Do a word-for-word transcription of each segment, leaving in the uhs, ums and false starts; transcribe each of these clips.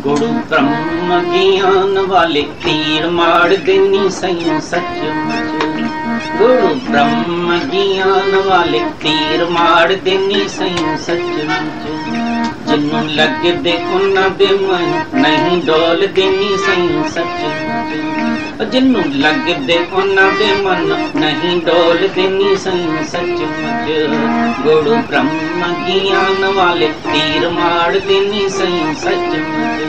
गुरु ब्रह्म ज्ञान वाले तीर मार देनी सही सचमुच। गुरु ब्रह्म ज्ञान वाले तीर मार देनी सही सचमुच। जिन्नू लग दे उन्ना दे मन नहीं डोल देनी सही सचमुच। जिन्नू लग दे उन्ना दे मन नहीं डोल देनी सही सचमुच। गुरु ब्रह्म ज्ञान वाले तीर मार देनी सही सचमुच।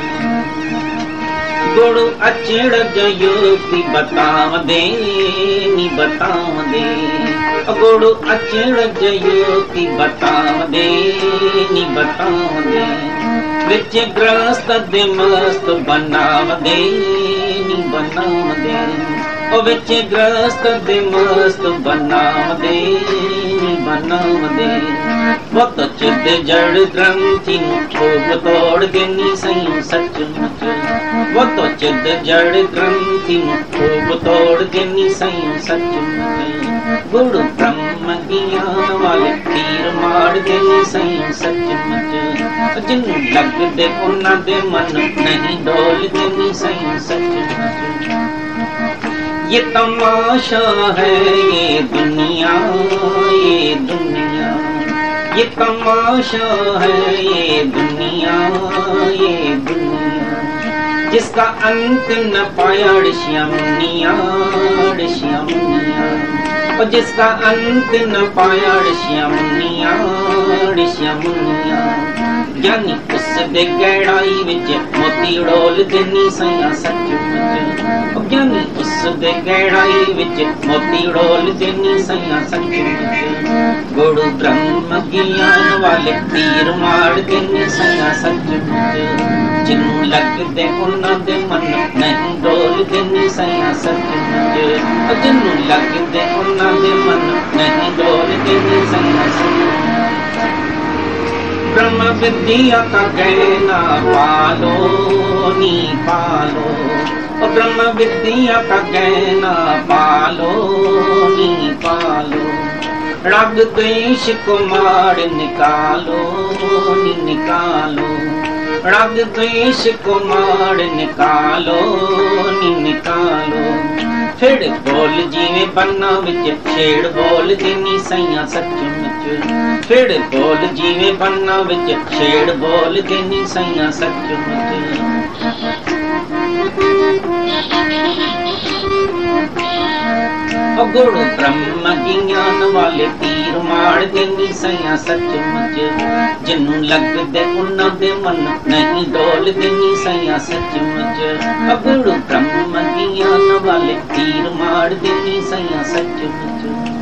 गुरु अचड़ जयोति बताव दे नी बताव दे। गुरु अचड़ जयोति बताव दे नी बताव दे। विच ग्रस्त दे मस्त बनाव दे नी बनाव दे। ओ विच ग्रस्त दे मस्त बनाव दे नी बनाव दे। वत चित जड़ ग्रंथि खूब तोड़ देनी सही सचमुच। वत चित जड़ ग्रंथि खूब तोड़ देनी सही सचमुच। गुरु ब्रह्म ज्ञान वाले तीर मार देनी सही सचमुच। जिन्नू लग दे उन्ना दे मन नहीं डोल देनी सही सचमुच। ये तमाशा है ये दुनिया ये दुनिया। ये तमाशा है ये दुनिया ये दुनिया। जिसका अंत न पाया ऋषिया मुनिया ऋषिया मुनिया। और जिसका अंत न पाया ऋषिया मुनिया ऋषिया मुनिया। ज्ञानी उस दे गहराई विच मोती उड़ोल देनी सही सचमुच। ज्ञानी उस दे गहराई विच मोती उड़ोल देनी सही सचमुच। गुरु ब्रह्म ज्ञान वाले तीर मार देनी सही सचमुच। जिन्नू लग दे उन्ना दे मन नहीं डोल देनी सही सचमुच। जिन्नू लग दे उन्ना दे मन नहीं डोल देनी सही सचमुच। ब्रह्म विद्या का कहना पालो नी पालो। और ब्रह्म विद्या का कहना पालो नी पालो। राग द्वेष को मार निकालो नी निकालो। राग द्वेष को मार निकालो नी निकालो। फिर बोल जीवे बन्ना विच छेड़ बोल देनी सही सचमुच। फिर बोल जीवे बन्ना विच छेड़ बोल देनी सही सचमुच। गुरु ब्रह्म ज्ञान वाले तीर मार देनी सही सचमुच। जिन्नू लग दे उन्ना दे मन नहीं डोल देनी सही सचमुच। गुरु ब्रह्म ज्ञान वाले तीर मार देनी सही सचमुच।